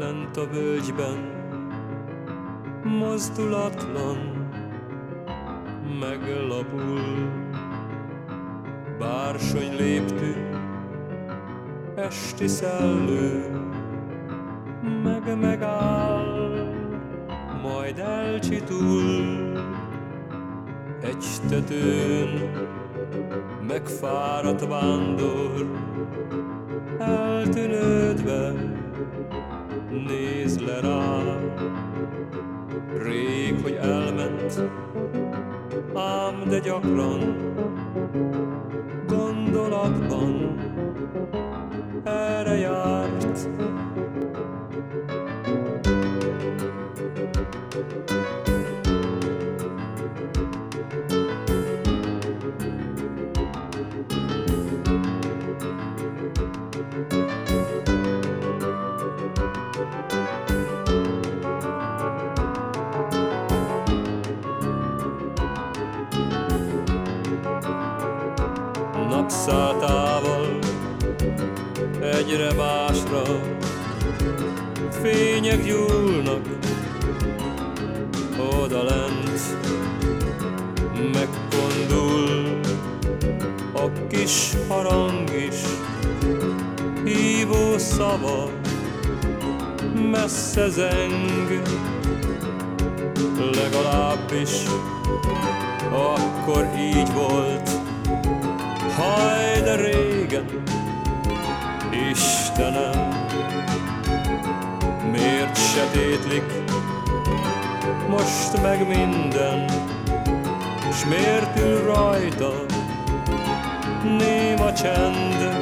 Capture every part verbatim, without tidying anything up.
Ment a völgyben, mozdulatlan, meglapul. Bársony léptű, esti szellő, meg megáll, majd elcsitul. Egy tetőn megfáradt vándor, eltűnődve néz le rá. Rég, hogy elment, ám de gyakran gondolatban erre járt. Napszátával egyre másra fények gyúlnak odalent, megkondul a kis harang is, hívó szava messze zeng. Legalábbis akkor így volt, haj, de régen, Istenem, miért sötétlik most meg minden, s miért ül rajta néma csend?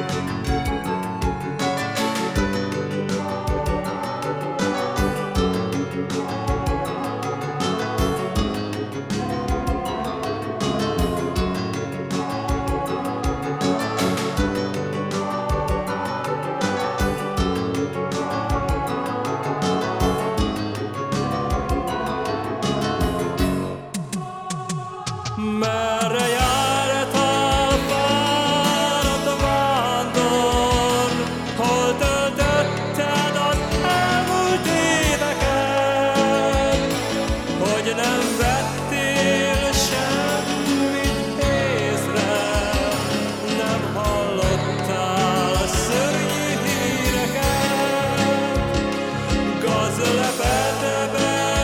Merre jártál, fáradt vándor? Hol töltötted az elmúlt éveket? Hogy nem vettél semmit észre, nem hallottál szörnyű híreket? Gazlepetbe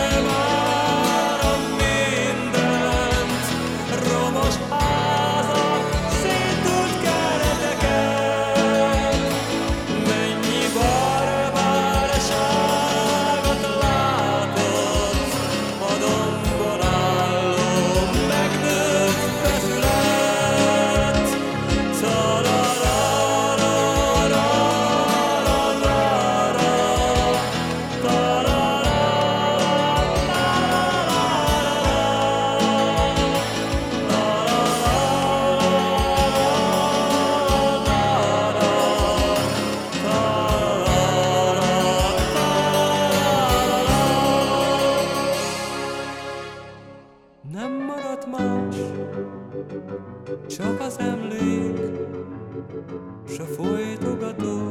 nem maradt más, csak az emlék, s a folytogató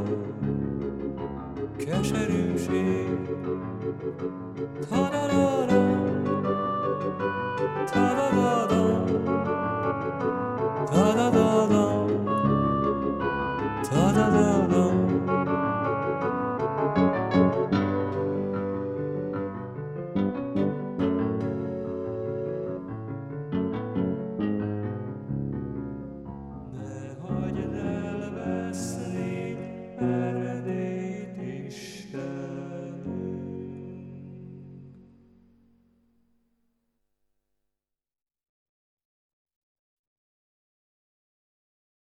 keserűség. Ta-da-da-da, ta-da-da-da, ta-da-da-da.